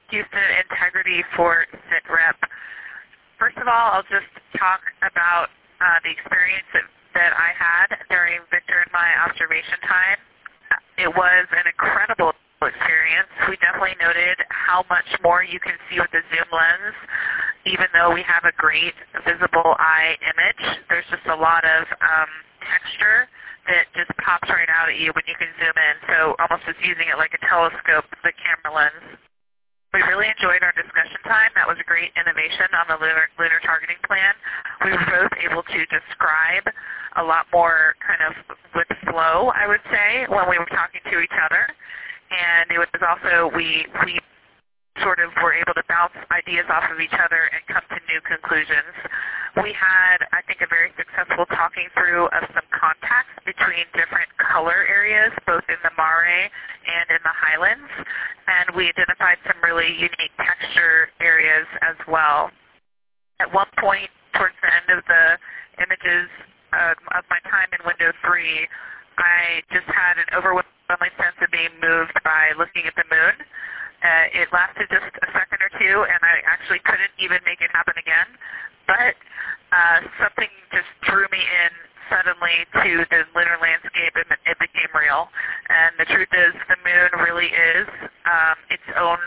Houston Integrity for SITREP. First of all, I'll just talk about the experience that I had during Victor and my observation time. It was an incredible experience. We definitely noted how much more you can see with the zoom lens. Even though we have a great visible eye image, there's just a lot of texture that just pops right out at you when you can zoom in. So almost just using it like a telescope, the camera lens. We really enjoyed our discussion time. That was a great innovation on the lunar targeting plan. We were both able to describe a lot more kind of with flow, I would say, when we were talking to each other. And it was also, we sort of were able to bounce ideas off of each other and come to new conclusions. We had, I think, a very successful talking through of some contacts between different color areas, both in the Mare and in the Highlands, and we identified some really unique texture areas as well. At one point, towards the end of the images of my time in window 3, I just had an overwhelming sense of being moved by looking at the moon. It lasted just a second or two, and I actually couldn't even make it happen again. But something just drew me in suddenly to the lunar landscape, and it became real. And the truth is, the moon really is its own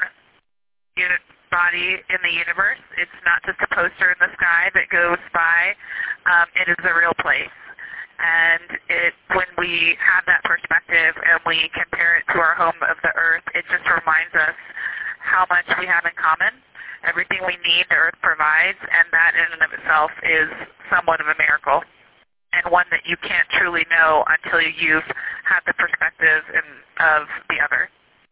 body in the universe. It's not just a poster in the sky that goes by. It is a real place. And when we have that perspective and we compare it to our home of the Earth, it just reminds us how much we have in common. Everything we need, the Earth provides, and that in and of itself is somewhat of a miracle, and one that you can't truly know until you've had the perspective of the other.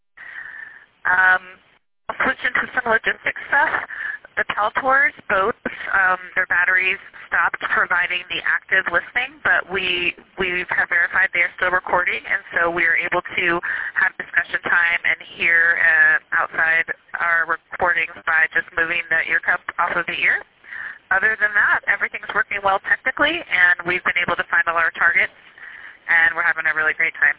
I'll switch into some logistics stuff. The Peltors, both their batteries stopped providing the active listening, but we have verified they are still recording, and so we are able to have discussion time and hear outside our recordings by just moving the ear cup off of the ear. Other than that, everything's working well technically, and we've been able to find all our targets, and we're having a really great time.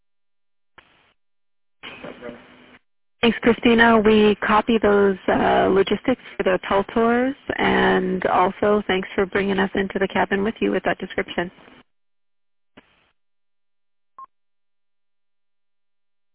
Thanks, Christina. We copy those logistics for the Peltors, and also thanks for bringing us into the cabin with you with that description.